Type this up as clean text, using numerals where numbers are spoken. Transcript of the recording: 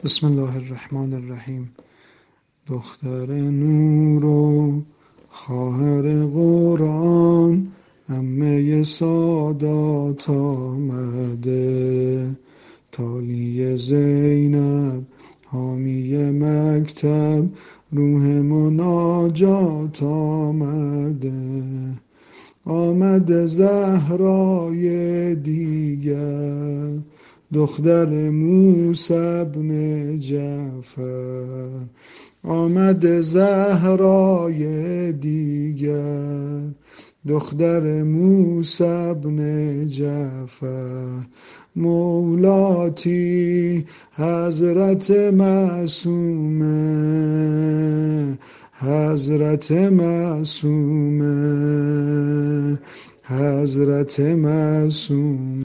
بسم الله الرحمن الرحیم. دختر نور و خواهر قرآن، عمه سادات آمده. تالی زینب حامی مکتب، روح مناجات آمده. آمد زهرای دیگر، دختر موسی بن جعفر. آمد زهرای دیگر، دختر موسی بن جعفر. مولاتی حضرت معصومه، حضرت معصومه، حضرت معصومه.